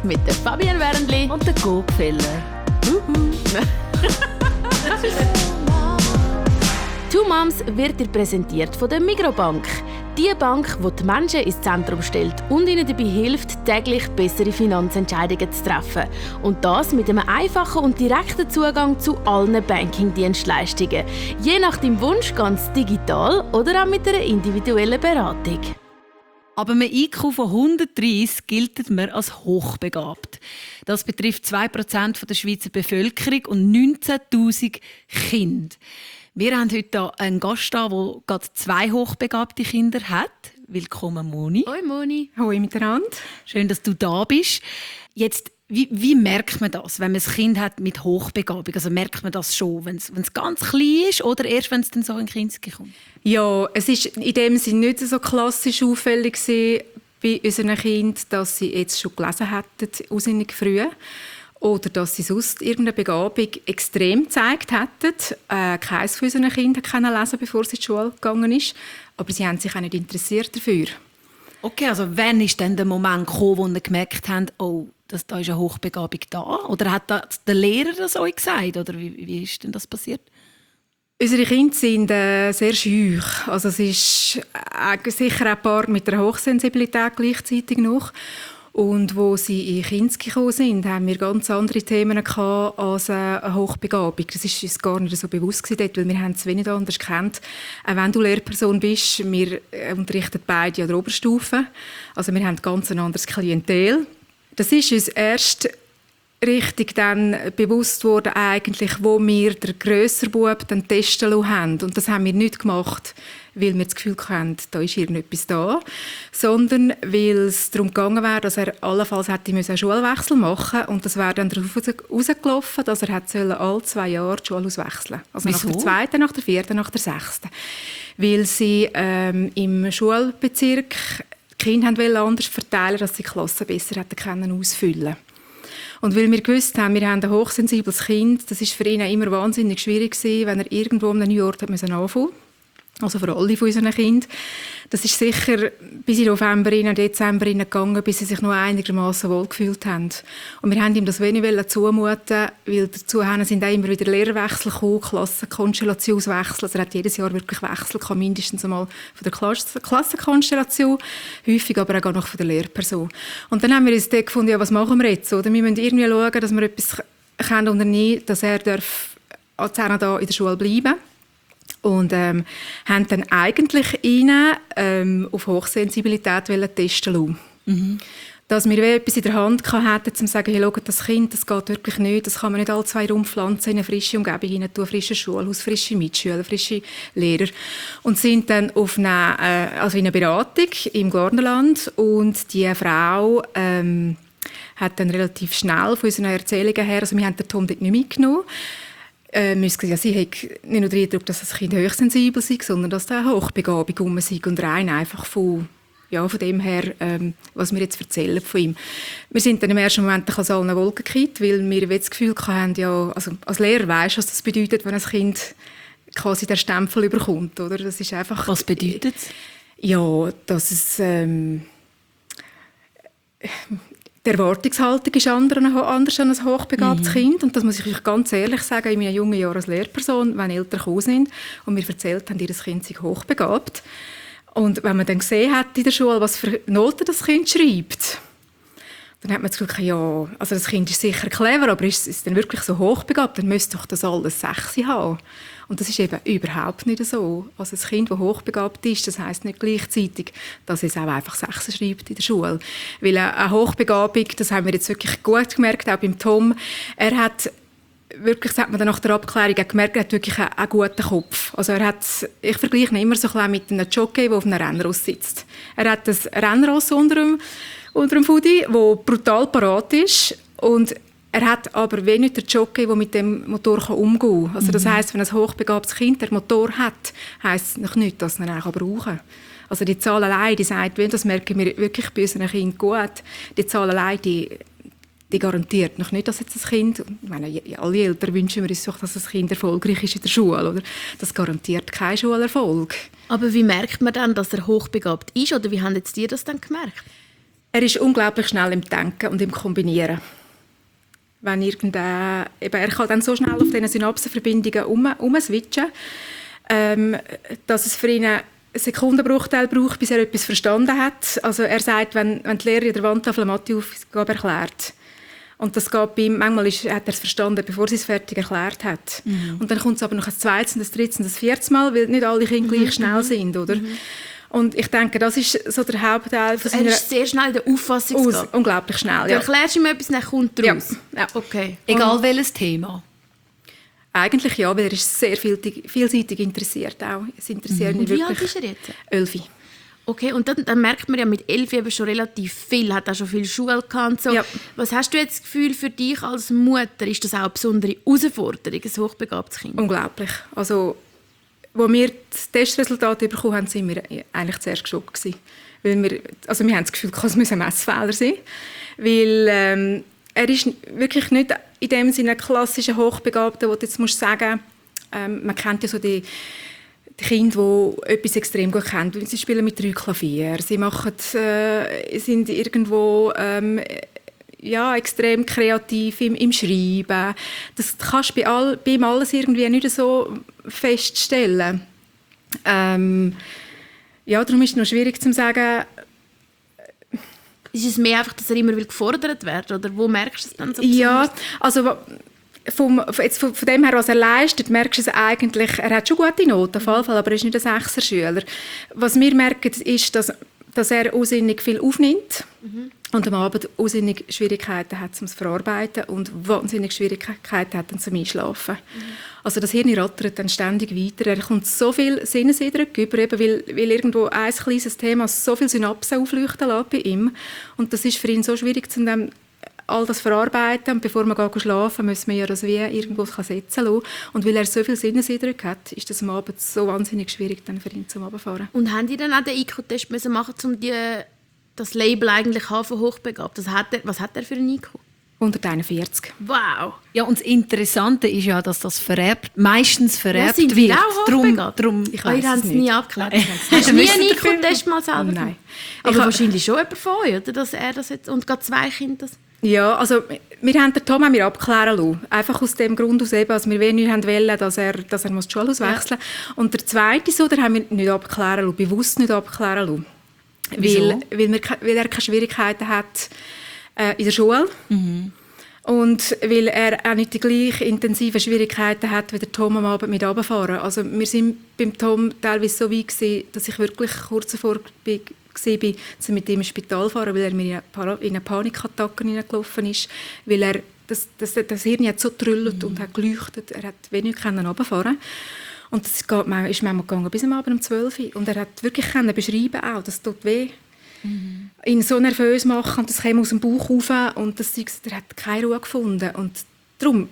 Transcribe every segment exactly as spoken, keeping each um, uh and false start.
mit der Fabienne Wernli und der Gopfeller. «Two Moms» wird dir präsentiert von der Migrobank. Die Bank, die die Menschen ins Zentrum stellt und ihnen dabei hilft, täglich bessere Finanzentscheidungen zu treffen. Und das mit einem einfachen und direkten Zugang zu allen Banking-Dienstleistungen. Je nach deinem Wunsch ganz digital oder auch mit einer individuellen Beratung. Aber mit I Q von hundertdreissig gilt man als hochbegabt. Das betrifft zwei Prozent der Schweizer Bevölkerung und neunzehntausend Kinder. Wir haben heute hier einen Gast da, der gerade zwei hochbegabte Kinder hat. Willkommen, Moni. Hoi, Moni. Hoi miteinander. Schön, dass du da bist. Jetzt, wie, wie merkt man das, wenn man ein Kind hat mit Hochbegabung? Also merkt man das schon, wenn es, wenn es ganz klein ist oder erst, wenn es dann so in Kinski kommt? Ja, es ist in dem Sinne nicht so klassisch auffällig bei unseren Kindern, dass sie jetzt schon gelesen hätten, aussinnig früh. Oder dass sie sonst irgendeine Begabung extrem gezeigt hätten. Äh, keines von unseren Kindern kann lesen, bevor sie in die Schule gegangen ist. Aber sie haben sich auch nicht interessiert dafür. Okay, also wann ist denn der Moment gekommen, wo sie gemerkt haben, oh, das, da ist eine Hochbegabung da? Oder hat das der Lehrer das euch gesagt? Oder wie, wie ist denn das passiert? Unsere Kinder sind äh, sehr scheu. Also es ist äh, sicher ein paar mit einer Hochsensibilität gleichzeitig noch. Und wo sie in Kinski gekommen sind, haben wir ganz andere Themen gehabt als eine Hochbegabung. Das ist uns gar nicht so bewusst gewesen, weil wir haben es wenig anders gekannt. Auch wenn du Lehrperson bist, wir unterrichten beide an der Oberstufe. Also wir haben ganz ein anderes Klientel. Das ist uns erst richtig dann bewusst worden, eigentlich, wo wir den grösseren Bub dann testen lassen haben. Und das haben wir nicht gemacht, weil wir das Gefühl hatten, da ist irgendetwas da, sondern weil es darum gegangen wäre, dass er allenfalls hätte einen Schulwechsel machen musste. Und das wäre dann darauf rausgelaufen, dass er alle zwei Jahre die Schule auswechseln sollte. Also Wieso? nach der zweiten, nach der vierten, nach der sechsten. Weil sie ähm, im Schulbezirk die Kinder wollten anders verteilen, dass sie die Klassen besser hätten können ausfüllen. Und weil wir gewusst haben, wir haben ein hochsensibles Kind, das war für ihn immer wahnsinnig schwierig gewesen, wenn er irgendwo an einem neuen Ort anfangen musste. Also für alle von unseren Kindern. Das ist sicher bis in November, in Dezember gegangen, bis sie sich noch einigermaßen wohlgefühlt haben. Und wir wollten ihm das wenig zumuten, weil dazu sind auch immer wieder Lehrerwechsel gekommen, Klassenkonstellationswechsel. Also er hat jedes Jahr wirklich Wechsel gehabt, mindestens einmal von der Klasse- Klassenkonstellation, häufig aber auch noch von der Lehrperson. Und dann haben wir uns dort gefunden, ja, was machen wir jetzt? Oder? Wir müssen irgendwie schauen, dass wir etwas können unternehmen, dass er darf da in der Schule bleiben darf. Und ähm, haben dann eigentlich ihn ähm, auf Hochsensibilität testen lassen. Mhm. Dass wir etwas in der Hand hatten, um zu sagen, hey, schaut, das Kind, das geht wirklich nicht, das kann man nicht alle zwei rumpflanzen in eine frische Umgebung hinein tun, frische Schulhaus, frische Mitschüler, frische Lehrer. Und sind dann auf eine, äh, also in eine Beratung im Glarnerland und die Frau ähm, hat dann relativ schnell von unseren Erzählungen her, also wir haben den Tom dort nicht mitgenommen, Äh, wir haben gesagt, ja, sie hat nicht nur den Eindruck, dass das Kind hochsensibel sei, sondern dass da eine Hochbegabung um sei und rein einfach von, ja, von dem her, ähm, was wir jetzt erzählen von ihm. Wir sind dann im ersten Moment ein bisschen allen Wolken gekippt, weil wir das Gefühl hatten, ja, also als Lehrer weisst, was das bedeutet, wenn ein Kind quasi den Stempel überkommt, oder? Das ist einfach, was bedeutet es? Ja, dass es ähm, die Erwartungshaltung ist anders an ein hochbegabtes mhm. Kind. Und das muss ich euch ganz ehrlich sagen, in meinen jungen Jahren als Lehrperson, wenn Eltern gekommen sind und mir erzählt haben, ihr Kind sei hochbegabt. Und wenn man dann gesehen hat in der Schule, was für Noten das Kind schreibt, dann hat man das Gefühl, ja, also das Kind ist sicher clever, aber ist es denn wirklich so hochbegabt? Dann müsste doch das alles sechs haben. Und das ist eben überhaupt nicht so. Also ein Kind, das hochbegabt ist, das heisst nicht gleichzeitig, dass es auch einfach sechs schreibt in der Schule. Weil eine Hochbegabung, das haben wir jetzt wirklich gut gemerkt, auch beim Tom, er hat wirklich, das hat man dann nach der Abklärung gemerkt, er hat wirklich einen, einen guten Kopf. Also er hat, ich vergleiche ihn immer so ein mit einem Jockey, der auf einem Rennross sitzt. Er hat ein Rennross unter dem, unter dem Fudi, das brutal parat ist und er hat aber wenig den Jockey, der mit dem Motor umgehen kann. Also das heisst, wenn ein hochbegabtes Kind den Motor hat, heisst es noch nicht, dass er ihn auch brauchen kann. Also die Zahl allein, die sagt, das merken wir wirklich bei unseren Kindern gut, die Zahl allein, die, die garantiert noch nicht, dass jetzt das Kind, ich meine, alle Eltern wünschen wir uns doch, dass das Kind erfolgreich ist in der Schule, oder? Das garantiert keinen Schulerfolg. Aber wie merkt man dann, dass er hochbegabt ist, oder wie haben jetzt ihr das dann gemerkt? Er ist unglaublich schnell im Denken und im Kombinieren. Wenn irgendein, eben, er kann dann so schnell auf diesen Synapsenverbindungen um, umswitchen, ähm, dass es für ihn einen Sekundenbruchteil braucht, bis er etwas verstanden hat. Also er sagt, wenn, wenn die Lehrerin der Wandtafel Matheaufgabe erklärt, und das geht bei ihm, manchmal ist, hat er es verstanden, bevor sie es fertig erklärt hat. Mhm. Und dann kommt es aber noch ein zweites, ein drittes und ein viertes Mal, weil nicht alle Kinder gleich schnell sind, oder? Mhm. Und ich denke, das ist so der Hauptteil von seiner... Er ist sehr schnell in der Auffassungsgabe. Unglaublich schnell, Du ja. erklärst ihm etwas, dann kommt er raus. Ja. Ja. Okay. Egal Und welches Thema. Eigentlich ja, weil er ist sehr vielseitig, vielseitig interessiert auch. Es interessiert Und ihn wie wirklich. alt ist er jetzt? Elfi. Okay, und dann, dann merkt man ja mit elf eben schon relativ viel, hat auch schon viel Schule gehabt und so. Ja. Was hast du jetzt das Gefühl für dich als Mutter? Ist das auch eine besondere Herausforderung, ein hochbegabtes Kind? Unglaublich. Also, als wir das Testresultat bekommen haben, waren wir eigentlich zuerst geschockt gewesen. Weil wir, also wir haben das Gefühl, es müsse ein Messfehler sein. Weil ähm, er ist wirklich nicht in dem Sinne ein klassischer Hochbegabter, wo du jetzt musst sagen, ähm, man kennt ja so die Die Kinder, die etwas extrem gut kennen, sie spielen mit drei Klavier, sie machen, äh, sind irgendwo ähm, ja, extrem kreativ im, im Schreiben. Das kannst du bei, all, bei ihm alles irgendwie nicht so feststellen. Ähm, ja, darum ist es noch schwierig zu sagen. Ist es mehr einfach, dass er immer gefordert wird? Oder wo merkst du es dann so? Ja, also Vom, jetzt von, von dem her, was er leistet, merkst du es eigentlich, er hat schon gute Noten, auf jeden Fall, aber er ist nicht ein Sechser-Schüler. Was wir merken, ist, dass, dass er unsinnig viel aufnimmt mhm. und am Abend unsinnig Schwierigkeiten hat zum Verarbeiten und wahnsinnig Schwierigkeiten hat zum Einschlafen. Mhm. Also das Hirn rattert dann ständig weiter. Er kommt so viel Sinneseindrücke über, eben weil, weil irgendwo ein kleines Thema so viele Synapsen aufleuchten lässt bei ihm. Und das ist für ihn so schwierig, zu dem all das verarbeiten. Und bevor man schlafen muss man ja das wie irgendwo setzen lassen. Und weil er so viele Sinneseindrücke hat, ist das am Abend so wahnsinnig schwierig dann für ihn zum Runterfahren. Und haben die dann auch den I Q-Test machen, um die, das Label eigentlich haben von hochbegabt? Das hat er, was hat er für einen I Q? hunderteinundvierzig. Wow! Ja, und das Interessante ist ja, dass das vererbt, meistens vererbt ja, sind wird. Auch drum, drum, ich oh, ihr habt es nie abgeklärt. Hast du nie einen I Q-Test mal selber Nein. gemacht? Aber wahrscheinlich schon jemand von euch, oder? Dass er das jetzt, und gerade zwei Kinder das... Ja, also wir haben den Tom haben wir abklären lassen. Einfach aus dem Grund aus eben, also wir nicht wollen, dass er, dass er die Schule auswechseln muss. Ja. Und der zweite so, den haben wir nicht abklären lassen, bewusst nicht abklären lassen. Weil, weil, wir, weil er keine Schwierigkeiten hat äh, in der Schule. Mhm. Und weil er auch nicht die gleich intensiven Schwierigkeiten hat, wie der Tom am Abend mit runterfahren. Also wir sind beim Tom teilweise so weit gewesen, dass ich wirklich kurz davor bin, war, zu mit ihm ins Spital fahren, weil er mir in eine Panikattacke hineingelaufen ist, weil er das, das, das Hirn hat so getrüllt mhm. und hat geleuchtet, er hat wenig runterfahren. Und das geht, ist manchmal gegangen bis am Abend um zwölf Uhr. Und er hat wirklich beschreiben auch, das tut weh. Mhm. Ihn so nervös machen, und das kam aus dem Bauch rauf und das, er hat keine Ruhe gefunden. Und darum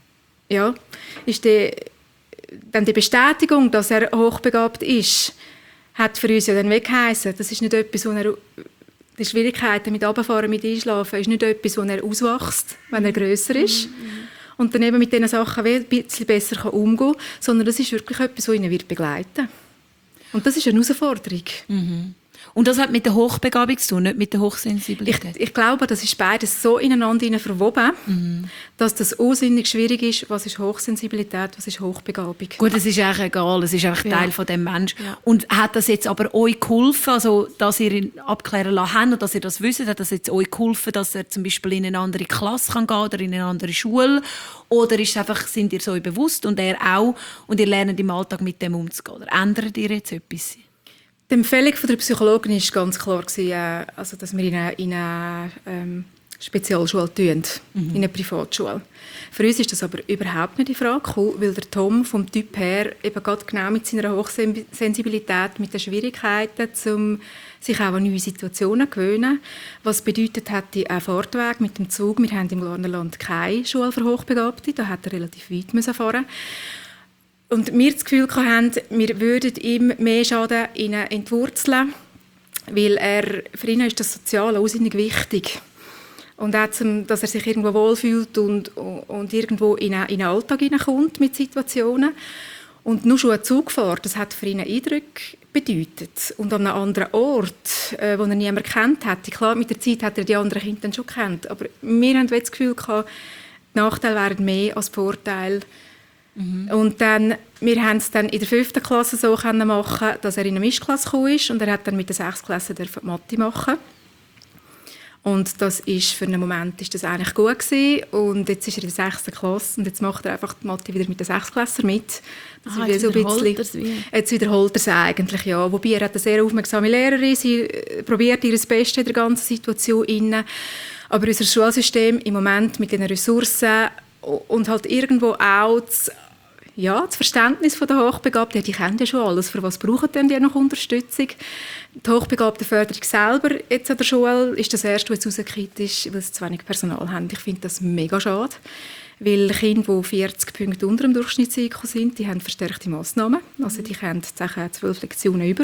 ja, ist die, dann die Bestätigung, dass er hochbegabt ist, hat für uns ja dann weggeheissen. Das ist nicht etwas, wo er die Schwierigkeiten mit Runterfahren, mit Einschlafen, ist nicht etwas, wo er auswächst, wenn er grösser ist. Mhm. Und dann eben mit diesen Sachen ein bisschen besser umgehen kann, sondern das ist wirklich etwas, das ihn begleiten wird. Und das ist eine Herausforderung. Mhm. Und das hat mit der Hochbegabung zu tun, nicht mit der Hochsensibilität? Ich, ich glaube, das ist beides so ineinander verwoben, mhm. dass das unsinnig schwierig ist, was ist Hochsensibilität, was ist Hochbegabung. Gut, es ist eigentlich egal, es ist einfach ja. Teil von dem Menschen. Ja. Und hat das jetzt aber euch geholfen, also, dass ihr ihn abklären lassen habt und dass ihr das wisst, hat das jetzt euch geholfen, dass er zum Beispiel in eine andere Klasse kann gehen oder in eine andere Schule? Oder ist es einfach, sind ihr so bewusst und er auch und ihr lernt im Alltag mit dem umzugehen? Oder ändert ihr jetzt etwas? Die Empfehlung von der Psychologin war ganz klar, also, dass wir in eine, in eine ähm, Spezialschule tun, mhm. in eine Privatschule. Für uns ist das aber überhaupt nicht in Frage gekommen, weil der Tom vom Typ her eben gerade genau mit seiner Hochsensibilität, mit den Schwierigkeiten, um sich auch an neue Situationen zu gewöhnen. Was bedeutet hat die auch Fahrtweg mit dem Zug. Wir haben im Glarnerland keine Schule für Hochbegabte, da hat er relativ weit müssen fahren. Und wir das Gefühl hatten, wir würden ihm mehr Schaden entwurzeln, weil er, für ihn ist das Soziale unsinnig wichtig. Und auch, dass er sich irgendwo wohlfühlt und, und irgendwo in einen, in einen Alltag hineinkommt mit Situationen. Und nur schon eine Zugfahrt, das hat für ihn einen Eindruck bedeutet. Und an einem anderen Ort, äh, wo er niemand kennt hätte. Klar, mit der Zeit hat er die anderen Kinder dann schon kennt. Aber wir hatten das Gefühl gehabt, die Nachteile wären mehr als die Vorteile. Mhm. Und dann, wir haben es dann in der fünften Klasse so machen, dass er in eine Mischklasse gekommen ist und er hat dann mit der sechsten Klasse Mathe machen. Und das ist für einen Moment ist das eigentlich gut gewesen. Und jetzt ist er in der sechsten Klasse und jetzt macht er einfach die Mathe wieder mit den Sechstklässern mit. Das Aha, jetzt so wiederholt er es wie. Jetzt wiederholt er es eigentlich, ja. Wobei er hat eine sehr aufmerksame Lehrerin, sie probiert ihr das Beste in der ganzen Situation inne. Aber unser Schulsystem im Moment mit den Ressourcen und halt irgendwo auch das, ja, das Verständnis der Hochbegabten, die kennen ja schon alles. Für was brauchen denn die noch Unterstützung? Die Hochbegabtenförderung selber jetzt an der Schule ist das erste, was rausgekommen ist, weil sie zu wenig Personal haben. Ich finde das mega schade, weil Kinder, die vierzig Punkte unter dem Durchschnitts-I Q sind, die haben verstärkte Massnahmen. Also die haben zwölf Lektionen über.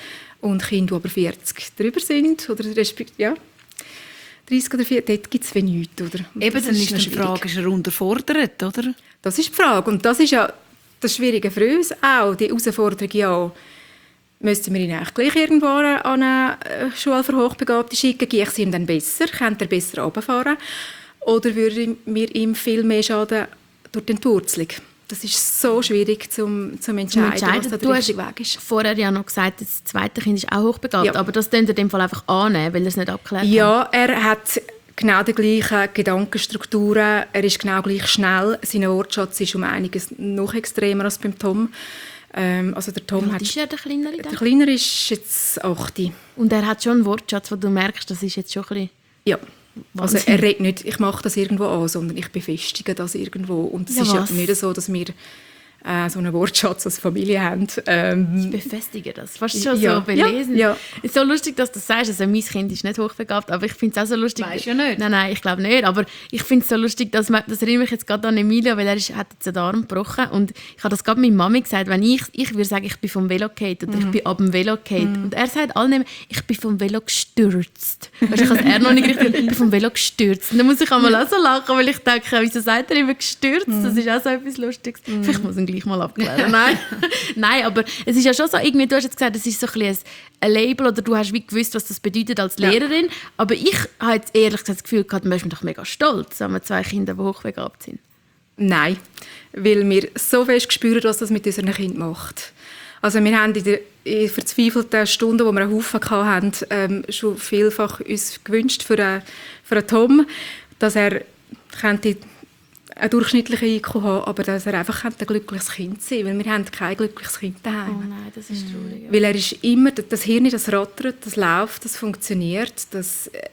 Und Kinder, die aber vierzig drüber sind, oder ja, dreißig oder vierzig, dort gibt es wenig. Oder? Eben, dann ist die Frage, ist er unterfordert, oder? Das ist die Frage. Und das ist ja das Schwierige für uns auch, die Herausforderung, ja, müssten wir ihn eigentlich gleich irgendwo an eine Schule für Hochbegabte schicken? Gehe ich es ihm dann besser? Könnte er besser runterfahren? Oder würde mir ihm viel mehr schaden durch die Entwurzelung? Das ist so schwierig zum, zum entscheiden, entscheiden, was da der richtige Weg ist. Vorher ja noch gesagt, das zweite Kind ist auch hochbegabt, ja. Aber das könnt ihr in dem Fall einfach annehmen, weil er es nicht abgeklärt ja, hat. Ja, er hat genau die gleichen Gedankenstrukturen, er ist genau gleich schnell, sein Wortschatz ist um einiges noch extremer als beim Tom. Ähm, also der Tom Wie hat, ist er, der Kleinere? Der Kleinere ist jetzt acht. Und er hat schon einen Wortschatz, wo du merkst, das ist jetzt schon ein bisschen... Ja. Also er redet nicht, ich mache das irgendwo an, sondern ich befestige das irgendwo. Und es ja, ist ja nicht so, dass wir äh, so einen Wortschatz als Familie haben. Ähm, ich befestige das. Fast schon ja, so belesen. Ja, ja. Es ist so lustig, dass du das sagst. Also mein Kind ist nicht hochbegabt, aber ich finde es auch so lustig. Weißt du ja nicht. Nein, nein, ich glaube nicht. Aber ich finde es so lustig, dass man, das erinnert mich jetzt gerade an Emilio, weil er ist, hat jetzt den Arm gebrochen. Und ich habe das gerade meiner Mami gesagt, wenn ich, ich würde sagen, ich bin vom Velo gefallen oder mhm. ich bin ab dem Velo gefallen. Mhm. Und er sagt allen immer, ich bin vom Velo gestürzt. Weißt, ich habe es er noch nicht richtig, ich bin vom Velo gestürzt. Und dann muss ich einmal auch so lachen, weil ich denke, wieso sagt er immer gestürzt? Mhm. Das ist auch so etwas Lustiges. Mhm. Vielleicht muss ich ihn gleich mal abklären. Nein. Nein, aber es ist ja schon so, irgendwie, du hast jetzt gesagt, es ist so ein, ein, ein Label oder du hast wie gewusst, was das bedeutet als Lehrerin. Ja. Aber ich habe jetzt ehrlich gesagt das Gefühl gehabt, man ist mir doch mega stolz, wenn wir zwei Kinder, die hochbegabt sind. Nein, weil wir so fest spüren, was das mit unseren Kindern macht. Also wir haben in den verzweifelten Stunden, wo wir einen Haufen hatten, ähm, schon vielfach uns gewünscht für einen, für einen Tom, dass er könnte einen durchschnittlichen I Q haben, aber dass er einfach ein glückliches Kind sein kann, weil wir haben kein glückliches Kind daheim. Oh nein, das ist traurig. Ja. Weil er ist immer, das Hirn, das rattert, das läuft, das funktioniert. Das, äh,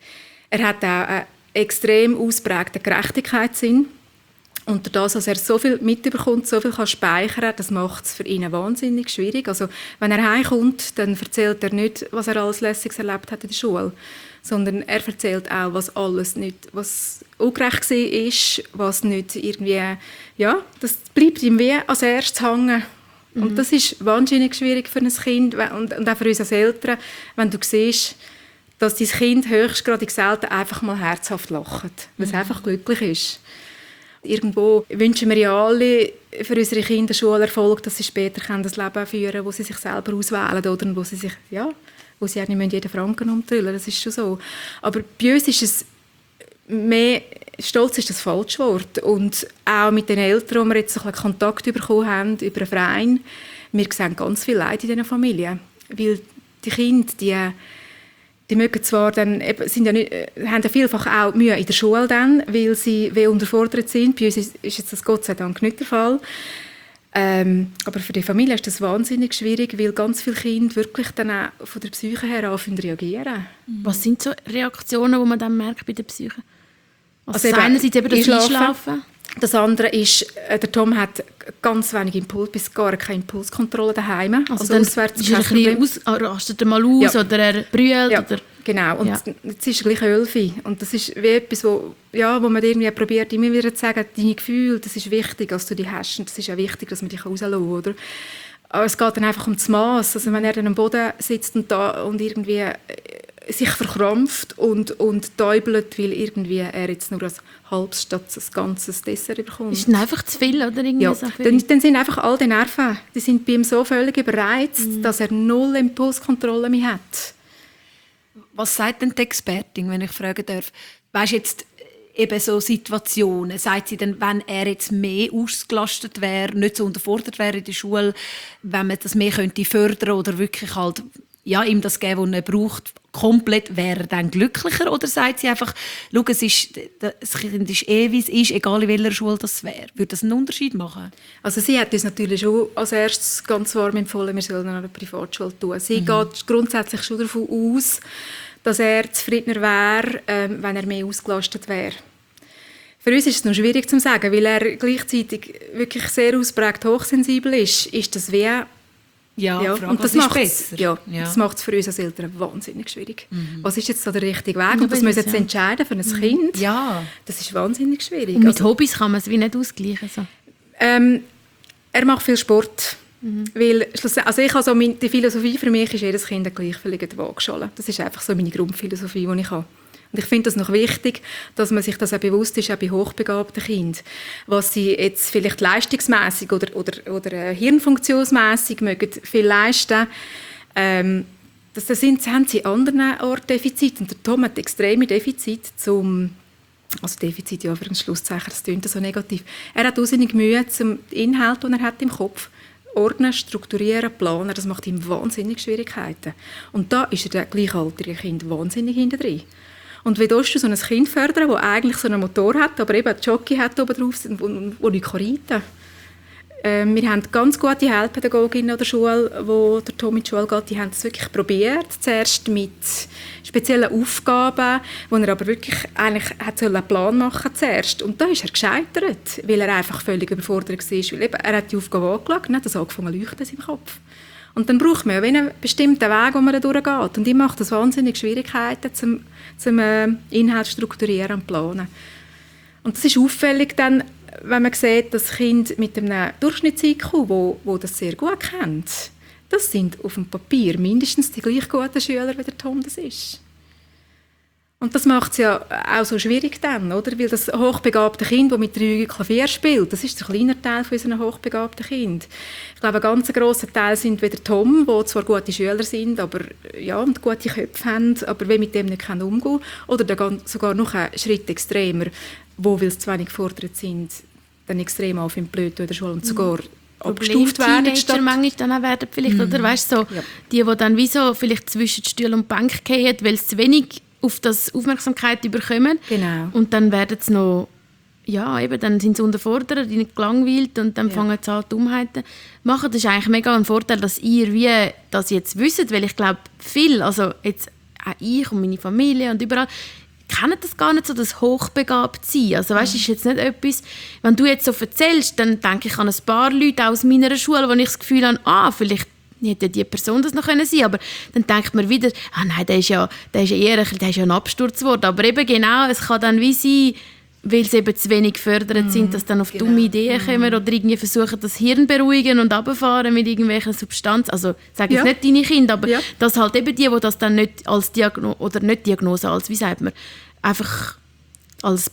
er hat auch einen extrem ausprägten Gerechtigkeitssinn. Und dadurch, dass er so viel mitbekommt, so viel kann speichern, das macht es für ihn wahnsinnig schwierig. Also, wenn er heimkommt, dann erzählt er nicht, was er alles Lässiges erlebt hat in der Schule, sondern er erzählt auch, was alles nicht, was ungerecht war, was nicht irgendwie, ja, das bleibt ihm wie als erstes hängen. Mhm. Und das ist wahnsinnig schwierig für ein Kind und, und auch für uns als Eltern, wenn du siehst, dass dein Kind höchstgradig selten einfach mal herzhaft lacht, weil es mhm. einfach glücklich ist. Irgendwo wünschen wir ja alle für unsere Kinder Schulerfolg, dass sie später das Leben führen können, wo sie sich selber auswählen oder wo sie sich, ja, wo sie nicht jeden Franken umtrüllen. Das ist schon so. Aber bei uns ist es mehr, stolz ist das falsche Wort. Und auch mit den Eltern, die wir jetzt so ein bisschen Kontakt bekommen haben über einen Verein, wir sehen ganz viel Leid in diesen Familien. Weil die Kinder, die Die mögen zwar dann, sind ja nicht, haben ja vielfach auch Mühe in der Schule, dann, weil sie wie unterfordert sind. Bei uns ist, ist jetzt das Gott sei Dank nicht der Fall. Ähm, aber für die Familie ist das wahnsinnig schwierig, weil ganz viele Kinder wirklich dann auch von der Psyche her anfangen zu reagieren. Was sind so Reaktionen, die man dann merkt bei der Psyche? Also, also einerseits eben das Einschlafen. Einschlafen. Das andere ist, der Tom hat ganz wenig Impuls, bis gar keine Impulskontrolle daheim. Also, also dann auswärts ist er ein bisschen aus, rastet er mal aus, ja, oder er brüllt. Ja, oder? Genau. Und ja, jetzt ist er gleich elf. Und das ist wie etwas, wo, ja, wo man irgendwie probiert, immer wieder zu sagen, deine Gefühle, das ist wichtig, dass du die hast. Und das ist auch wichtig, dass man dich rauslassen kann, oder? Aber es geht dann einfach um das Maß. Also wenn er dann am Boden sitzt und, da, und irgendwie sich verkrampft und, und täubelt, weil irgendwie er jetzt nur ein halbes statt ein ganzes Dessert bekommt. Ist dann einfach zu viel, oder? Irgendwie Ja, so dann, dann sind einfach all die Nerven, die sind bei ihm so völlig überreizt, mhm. dass er null Impulskontrolle mehr hat. Was sagt denn die Expertin, wenn ich fragen darf? Weisst jetzt eben so Situationen, sagt sie denn, wenn er jetzt mehr ausgelastet wäre, nicht so unterfordert wäre in der Schule, wenn man das mehr könnte fördern oder wirklich halt ja, ihm das geben, was er braucht, komplett, wäre er dann glücklicher? Oder sagt sie einfach, schau, es ist, das Kind ist eh, wie es ist, egal in welcher Schule das wäre? Würde das einen Unterschied machen? Also sie hat uns natürlich schon als erstes ganz warm empfohlen, wir sollen an einer Privatschule tun. Sie mhm. geht grundsätzlich schon davon aus, dass er zufriedener wäre, ähm, wenn er mehr ausgelastet wäre. Für uns ist es noch schwierig zu sagen, weil er gleichzeitig wirklich sehr ausprägt hochsensibel ist, ist das wie Ja, ja, Frage, und das macht macht es ja, ja. Das macht es für uns als Eltern wahnsinnig schwierig. Mhm. Was ist jetzt so der richtige Weg? Ja, und das müssen jetzt ja. entscheiden für ein mhm. Kind. Ja. Das ist wahnsinnig schwierig. Und mit also, Hobbys kann man es wie nicht ausgleichen. So. Ähm, er macht viel Sport. Mhm. Weil, also ich habe so meine, die Philosophie für mich ist, jedes Kind eine gleichvöllige Waagschale. Das ist einfach so meine Grundphilosophie, die ich habe. Und ich finde es noch wichtig, dass man sich das auch bewusst ist, auch bei hochbegabten Kindern. Was sie jetzt vielleicht leistungsmässig oder, oder, oder hirnfunktionsmässig mögen viel leisten, ähm, das, das sind, haben sie an anderen Orten Defizite. Und der Tom hat extreme Defizite zum also Defizit, ja, für ein Schlusszeichen, das klingt so negativ. Er hat wahnsinnig Mühe, zum Inhalt, den er hat im Kopf, ordnen, strukturieren, planen. Das macht ihm wahnsinnig Schwierigkeiten. Und da ist er der gleichaltrige Kind wahnsinnig hinten drin. Und wie willst du so ein Kind fördern, das eigentlich so einen Motor hat, aber eben einen Jockey hat oben drauf, wo nicht reiten kann? Ähm, wir haben ganz gute Heilpädagoginnen an der Schule, wo der Tom in die Schule geht, die haben es wirklich probiert. Zuerst mit speziellen Aufgaben, wo er aber wirklich eigentlich hat einen Plan machen zuerst. Und da ist er gescheitert, weil er einfach völlig überfordert war. Weil eben, er hat die Aufgabe angeschaut und hat das angefangen zu leuchten in seinem Kopf. Und dann braucht man ja einen bestimmten Weg, wo man da durchgeht. Und ihm macht das wahnsinnig Schwierigkeiten, zum, zum äh, Inhalt strukturieren und planen. Und das ist auffällig dann, wenn man sieht, dass Kinder mit einem Durchschnitts-I Q, wo, wo das sehr gut kennt, das sind auf dem Papier mindestens die gleich guten Schüler, wie der Tom das ist. Und das macht es ja auch so schwierig dann, oder? Weil das hochbegabte Kind, das mit drei Klavier spielt, das ist ein kleiner Teil von unseren hochbegabten Kind. Ich glaube, ein ganz grosser Teil sind wie der Tom, die zwar gute Schüler sind, aber ja, und gute Köpfe haben, aber wie mit dem nicht umgehen können. Oder dann sogar noch einen Schritt extremer, wo, weil sie zu wenig gefordert sind, dann extrem auf im Blöd in der Schule und sogar mhm. abgestuft werden. Teenager manchmal dann auch werden vielleicht, mhm. oder weißt so, ja. die, die dann wie so vielleicht zwischen Stuhl und Bank fallen, weil sie zu wenig auf das Aufmerksamkeit bekommen. Genau. Und dann werden sie noch, ja, eben, dann sind sie unterfordert, nicht gelangweilt und dann ja. fangen sie an, Dummheiten machen. Das ist eigentlich mega ein Vorteil, dass ihr wie das jetzt wisst, weil ich glaube, viel, also jetzt auch ich und meine Familie und überall, kennen das gar nicht so, das hochbegabt sein. Also weißt, mhm. ist jetzt nicht etwas, wenn du jetzt so erzählst, dann denke ich an ein paar Leute aus meiner Schule, wo ich das Gefühl habe, ah, vielleicht hätte die Person das noch können sein, aber dann denkt man wieder, ah nein, der ist ja, der ist ja eher der ist ja ein Absturzwort. Aber eben genau, es kann dann wie sein, weil sie eben zu wenig gefördert mm, sind, dass dann auf genau. dumme Ideen mm. kommen oder irgendwie versuchen, das Hirn beruhigen und runterfahren mit irgendwelchen Substanzen. Also ich sage jetzt ja. nicht deine Kinder, aber ja. dass halt eben die, die das dann nicht als Diagnose, oder nicht Diagnose, als, wie sagt man, einfach als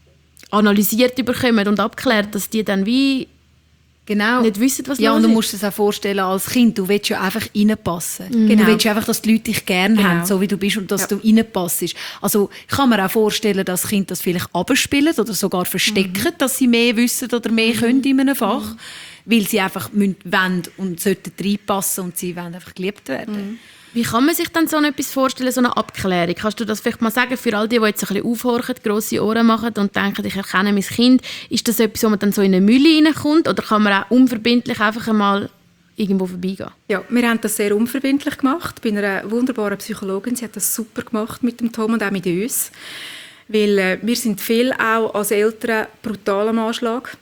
analysiert bekommen und abklärt, dass die dann wie Genau. nicht wissen, was ja, los und du ist. musst es auch vorstellen als Kind. Du willst ja einfach reinpassen. Mhm. Genau. Du willst einfach, dass die Leute dich gerne genau. haben, so wie du bist und dass ja. du reinpassst. Also ich kann mir auch vorstellen, dass Kinder das vielleicht abspielen oder sogar verstecken, mhm. dass sie mehr wissen oder mehr mhm. können in einem Fach, mhm. weil sie einfach müssen, wollen und sollten reinpassen und sie wollen einfach geliebt werden. Mhm. Wie kann man sich dann so etwas vorstellen, so eine Abklärung? Kannst du das vielleicht mal sagen, für all die, die jetzt ein bisschen aufhorchen, grosse Ohren machen und denken, ich erkenne mein Kind, ist das etwas, wo man dann so in eine Mühle reinkommt oder kann man auch unverbindlich einfach einmal irgendwo vorbeigehen? Ja, wir haben das sehr unverbindlich gemacht, bei einer wunderbaren Psychologin. Sie hat das super gemacht mit dem Tom und auch mit uns, weil äh, wir sind viel auch als Eltern brutal am Anschlag.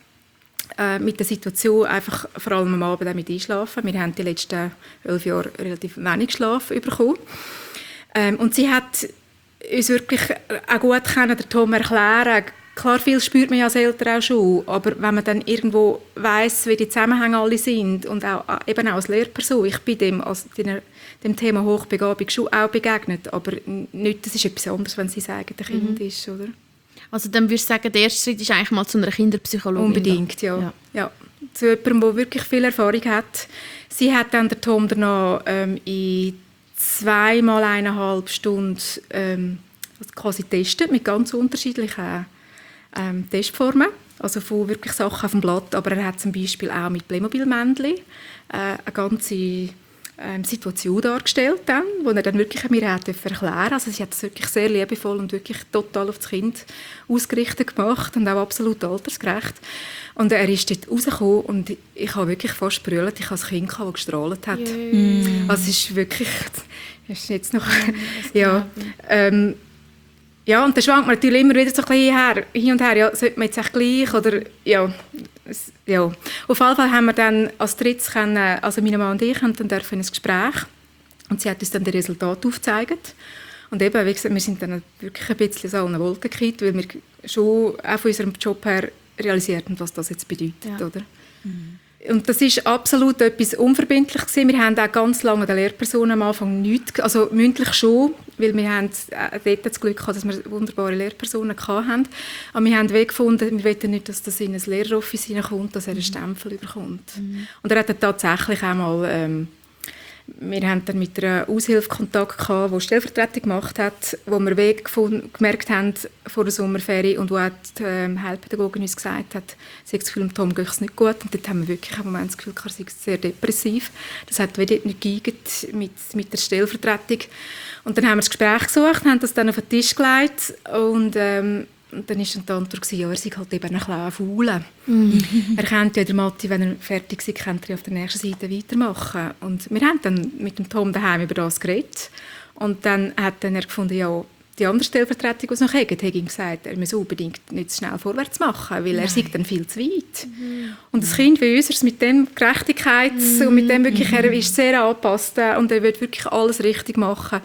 Mit der Situation einfach vor allem am Abend auch mit einschlafen. Wir haben die letzten elf Jahre relativ wenig Schlaf bekommen. Ähm, und sie hat uns wirklich auch gut können, der Tom erklären, klar, viel spürt man ja als Eltern auch schon, aber wenn man dann irgendwo weiss, wie die Zusammenhänge alle sind und auch, eben auch als Lehrperson, ich bin dem, als, dem Thema Hochbegabung schon auch begegnet, aber nicht, das ist etwas anderes, wenn sie sagen, der Kind mhm. ist, oder? Also dann würdest du sagen, der erste Schritt ist eigentlich mal zu einer Kinderpsychologin? Unbedingt, ja. Ja. ja. Zu jemandem, der wirklich viel Erfahrung hat. Sie hat dann der Tom danach ähm, in zweimal eineinhalb Stunden ähm, quasi getestet mit ganz unterschiedlichen ähm, Testformen. Also von wirklich Sachen auf dem Blatt. Aber er hat zum Beispiel auch mit Playmobil-Männchen äh, eine ganze ähm, Situation dargestellt, dann, wo er dann wirklich mir hat erklären. Also sie hat es wirklich sehr liebevoll und wirklich total auf das Kind ausgerichtet gemacht und auch absolut altersgerecht. Und er ist dort rausgekommen und ich habe wirklich fast brüllt. Ich hatte ein Kind, das gestrahlt hat. Mm. Also es ist wirklich... ist jetzt noch... ja, ähm, ja, und dann schwankt man natürlich immer wieder so ein bisschen her, hin und her. Ja, sollte man jetzt echt gleich oder... Ja, es, ja. Auf jeden Fall haben wir dann als drittes können, also meine Mann und ich haben dann dürfen ein Gespräch und sie hat uns dann die Resultate aufgezeigt. Und eben, wie gesagt, wir sind dann wirklich ein bisschen so an einer Wolke gekippt, weil wir schon auch von unserem Job her realisiert haben, was das jetzt bedeutet. Ja. Oder? Mhm. Und das ist absolut etwas unverbindlich gewesen. Wir haben auch ganz lange den Lehrpersonen am Anfang nichts, also mündlich schon, weil wir haben dort das Glück gehabt, dass wir wunderbare Lehrpersonen hatten. Aber wir haben gefunden, wir wollen nicht, dass das in ein Lehreroffice hineinkommt, dass er einen Stempel bekommt. Mhm. Und er hat dann tatsächlich einmal... Ähm, wir hatten dann mit einer Aushilfe Kontakt gehabt, die Stellvertretung gemacht hat, wo wir Weg gefunden, gemerkt haben vor der Sommerferie und wo auch die ähm, Heilpädagogin uns gesagt hat, sie hat das Gefühl, Tom geht es nicht gut. Und dort haben wir wirklich im Moment das Gefühl, er sei sehr depressiv. Das hat wieder nicht geeignet mit, mit der Stellvertretung. Und dann haben wir das Gespräch gesucht, haben das dann auf den Tisch gelegt und ähm, Und dann war die Antwort, ja, er sei halt eben ein bisschen faul. Mhm. Er kennt ja den Matti, wenn er fertig ist, könnte er auf der nächsten Seite weitermachen. Und wir haben dann mit dem Tom daheim über das geredet. Und dann hat dann er gefunden, ja, die andere Stellvertretung, die es noch hätte, hat ihm gesagt, er müsse unbedingt nicht schnell vorwärts machen, weil Nein. er sei dann viel zu weit. Mhm. Und das Kind wie uns, mit dem Gerechtigkeit mhm. und mit dem wirklich, er ist sehr angepasst und er will wirklich alles richtig machen.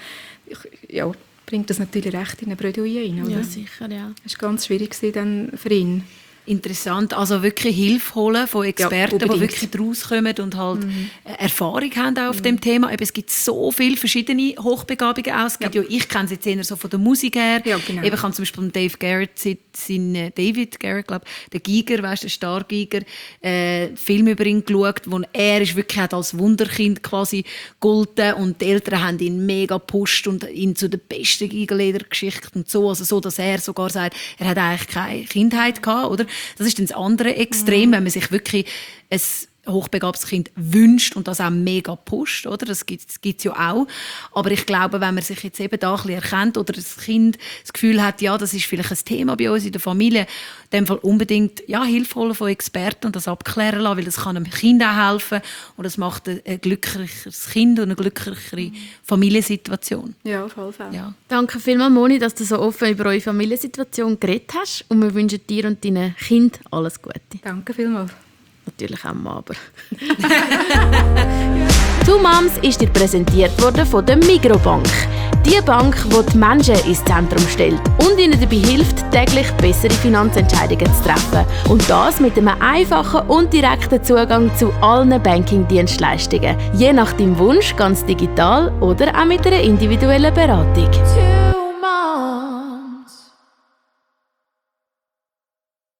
Ja, bringt das natürlich recht in eine Bredouille rein, oder? Ja, sicher, ja. Das war ganz schwierig dann für ihn. Interessant, also wirklich Hilfe holen von Experten, ja, die wirklich rauskommen und halt mhm. Erfahrung haben auch auf mhm. dem Thema. Eben, es gibt so viele verschiedene Hochbegabungen auch. Es gibt ja. Ja, ich kenne sie jetzt eher so von der Musik her. Ja, genau. Eben, ich habe zum Beispiel Dave Garrett, sein David Garrett, glaube der Giger, weißt, der Stargiger, äh, Film über ihn geschaut, wo er ist wirklich hat als Wunderkind quasi gegolten und die Eltern haben ihn mega gepusht und ihn zu der besten Gigerleder-Geschichte und so, also so, dass er sogar sagt, er hat eigentlich keine Kindheit gehabt, oder? Das ist dann das andere Extrem, mhm. wenn man sich wirklich ein hochbegabtes Kind wünscht und das auch mega pusht, oder? Das gibt es ja auch. Aber ich glaube, wenn man sich jetzt eben da ein bisschen erkennt oder das Kind das Gefühl hat, ja, das ist vielleicht ein Thema bei uns in der Familie, in dem Fall unbedingt ja, Hilfe holen von Experten und das abklären lassen, weil das kann einem Kind auch helfen und das macht ein, ein glücklicheres Kind und eine glücklichere Familiensituation. Ja, auf jeden Fall. Ja. Danke vielmals, Moni, dass du so offen über eure Familiensituation geredet hast und wir wünschen dir und deinen Kindern alles Gute. Danke vielmals. Natürlich auch mal, aber. «Two Moms» ist dir präsentiert worden von der Migros-Bank. Die Bank, die die Menschen ins Zentrum stellt und ihnen dabei hilft, täglich bessere Finanzentscheidungen zu treffen. Und das mit einem einfachen und direkten Zugang zu allen Banking-Dienstleistungen. Je nach deinem Wunsch ganz digital oder auch mit einer individuellen Beratung.